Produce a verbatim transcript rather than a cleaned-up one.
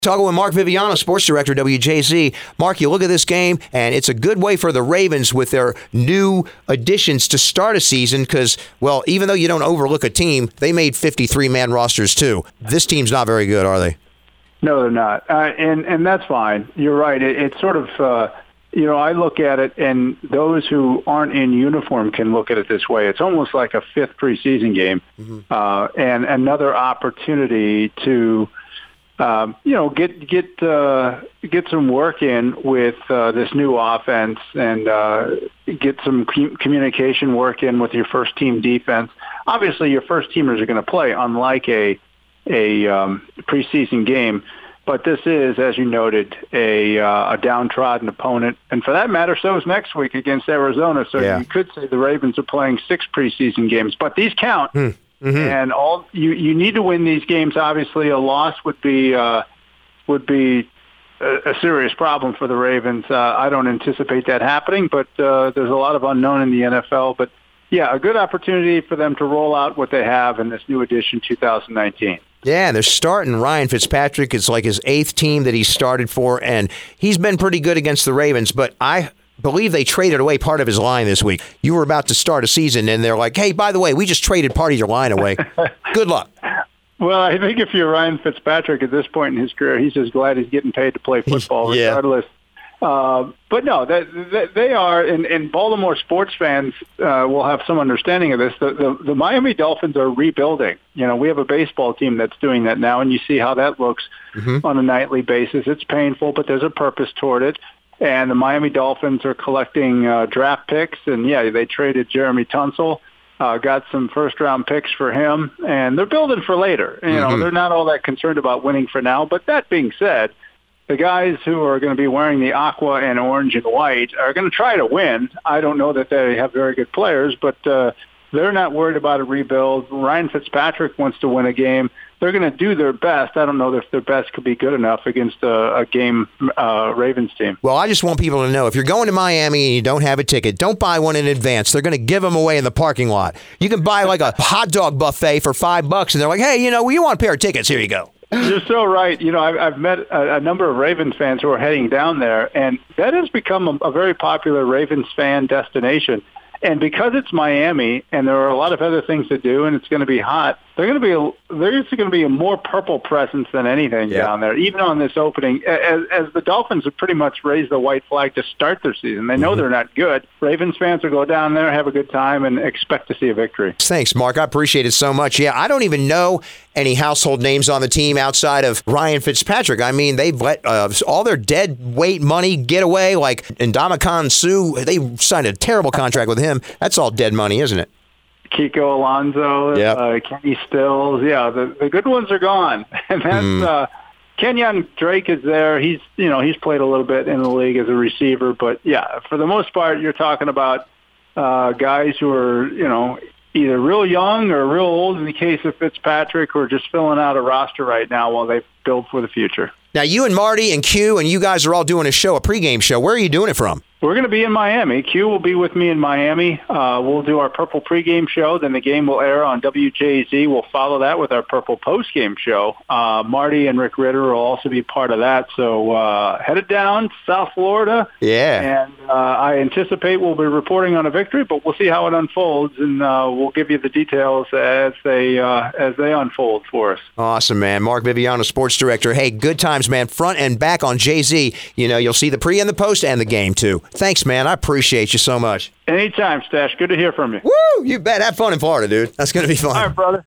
Talking with Mark Viviano, sports director, W J Z. Mark, you look at this game, and it's a good way for the Ravens with their new additions to start a season because, well, even though you don't overlook a team, they made fifty-three man rosters too. This team's not very good, are they? No, they're not. Uh, and, and that's fine. You're right. It, it's sort of, uh, you know, I look at it, and those who aren't in uniform can look at it this way. It's almost like a fifth preseason game mm-hmm. uh, and another opportunity to Um, you know, get get uh, get some work in with uh, this new offense and uh, get some com- communication work in with your first team defense. Obviously, your first teamers are going to play, unlike a a um, preseason game. But this is, as you noted, a uh, a downtrodden opponent, and for that matter, so is next week against Arizona. So yeah. You could say the Ravens are playing six preseason games, but these count. Hmm. Mm-hmm. And all you you need to win these games. Obviously, a loss would be uh, would be a, a serious problem for the Ravens. Uh, I don't anticipate that happening, but uh, there's a lot of unknown in the N F L. But yeah, a good opportunity for them to roll out what they have in this new edition, two thousand nineteen. Yeah, they're starting Ryan Fitzpatrick. It's like his eighth team that he started for, and he's been pretty good against the Ravens. But I believe they traded away part of his line this week. You were about to start a season, and they're like, hey, by the way, we just traded part of your line away. Good luck. Well, I think if you're Ryan Fitzpatrick at this point in his career, he's just glad he's getting paid to play football yeah. regardless. Uh, but no, they, they, they are, and, and Baltimore sports fans uh, will have some understanding of this. The, the, the Miami Dolphins are rebuilding. You know, we have a baseball team that's doing that now, and you see how that looks mm-hmm. on a nightly basis. It's painful, but there's a purpose toward it. And the Miami Dolphins are collecting uh, draft picks. And, yeah, they traded Jeremy Tunsil, uh, got some first-round picks for him. And they're building for later. You know, mm-hmm. they're not all that concerned about winning for now. But that being said, the guys who are going to be wearing the aqua and orange and white are going to try to win. I don't know that they have very good players, but uh, they're not worried about a rebuild. Ryan Fitzpatrick wants to win a game. They're going to do their best. I don't know if their best could be good enough against a, a game uh, Ravens team. Well, I just want people to know, if you're going to Miami and you don't have a ticket, don't buy one in advance. They're going to give them away in the parking lot. You can buy like a hot dog buffet for five bucks, and they're like, hey, you know, you want a pair of tickets? Here you go. You're so right. You know, I've, I've met a, a number of Ravens fans who are heading down there, and that has become a, a very popular Ravens fan destination. And because it's Miami and there are a lot of other things to do and it's going to be hot, they're going to be a, there's going to be a more purple presence than anything yeah. down there, even on this opening. As, as the Dolphins have pretty much raised the white flag to start their season. They know mm-hmm. they're not good. Ravens fans will go down there, have a good time, and expect to see a victory. Thanks, Mark. I appreciate it so much. Yeah, I don't even know any household names on the team outside of Ryan Fitzpatrick. I mean, they've let uh, all their dead weight money get away, like Ndamukong Suh. They signed a terrible contract with him. That's all dead money, isn't it? Kiko Alonso, yep. uh, Kenny Stills. Yeah, the, the good ones are gone. And that's mm. uh, Kenyon Drake is there. He's, you know, he's played a little bit in the league as a receiver. But, yeah, for the most part, you're talking about uh, guys who are, you know, either real young or real old in the case of Fitzpatrick, who are just filling out a roster right now while they build for the future. Now, you and Marty and Q and you guys are all doing a show, a pregame show. Where are you doing it from? We're going to be in Miami. Q will be with me in Miami. Uh, we'll do our Purple pregame show. Then the game will air on W J Z. We'll follow that with our Purple postgame show. Uh, Marty and Rick Ritter will also be part of that. So uh, headed down to South Florida. Yeah. And uh, I anticipate we'll be reporting on a victory, but we'll see how it unfolds, and uh, we'll give you the details as they uh, as they unfold for us. Awesome, man. Mark Viviano, sports director. Hey, good times, man. Front and back on J Z. You know, you'll see the pre and the post and the game, too. Thanks, man. I appreciate you so much. Anytime, Stash. Good to hear from you. Woo! You bet. Have fun in Florida, dude. That's going to be fun. All right, brother.